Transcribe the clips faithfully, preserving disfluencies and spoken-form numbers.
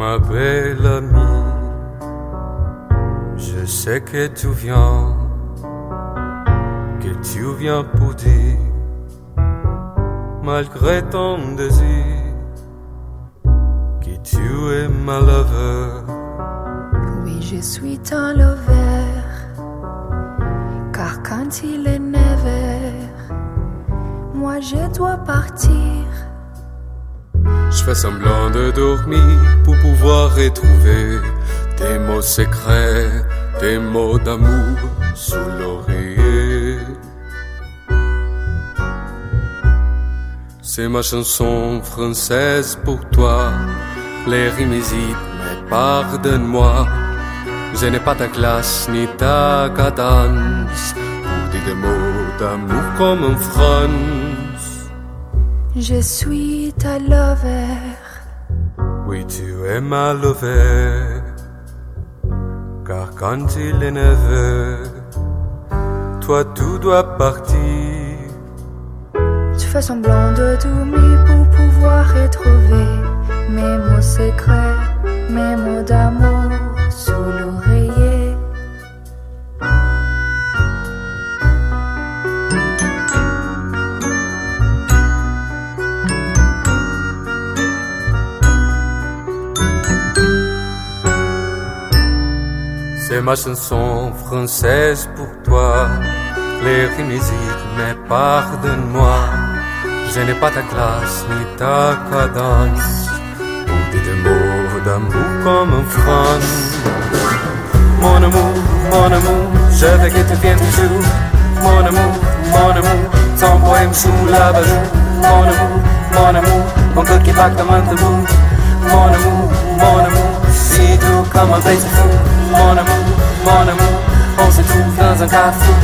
Ma belle amie, je sais que tu viens, que tu viens pour dire, malgré ton désir, que tu es ma lover. Oui, je suis ton lover, car quand il est neuf heures, moi je dois partir. Je fais semblant de dormir pour pouvoir retrouver tes mots secrets, tes mots d'amour sous l'oreiller. C'est ma chanson française pour toi, les rimes hésitent, mais pardonne-moi. Je n'ai pas ta classe ni ta cadence pour dire des mots d'amour comme en France. Je suis ta lover. Oui, tu es ma lover, car quand il est neuf heures, toi tu dois partir. Tu fais semblant de dormir pour pouvoir retrouver mes mots secrets, mes mots d'amour sous l'oreiller. C'est ma chanson française pour toi, les rimes hésitent, mais pardonne-moi. Je n'ai pas ta classe ni ta cadence pour dire des mots d'amour comme en France. Mon amour, mon amour, je veux que tu viennes toujours. Mon amour, mon amour, ton poème sous la bajoue. Mon amour, mon amour, mon cœur qui bat comme un tambour. Mon amour, mon amour, si doux comme un petit fou. Mon amour, mon amour, on se trouve dans un carrefour.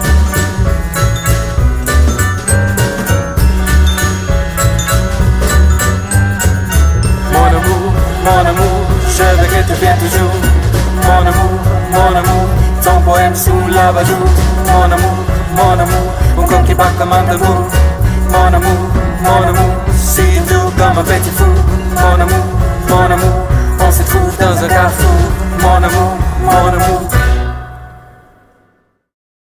Mon amour, mon amour, je veux que tu viennes toujours. Mon amour, mon amour, ton poème sous la bajoue. Mon amour, mon amour, mon corps qui bat comme un tambour. Mon amour, mon amour, si doux comme un petit fou. Mon amour, mon amour, on se trouve dans un carrefour. Mon amour, mon amour,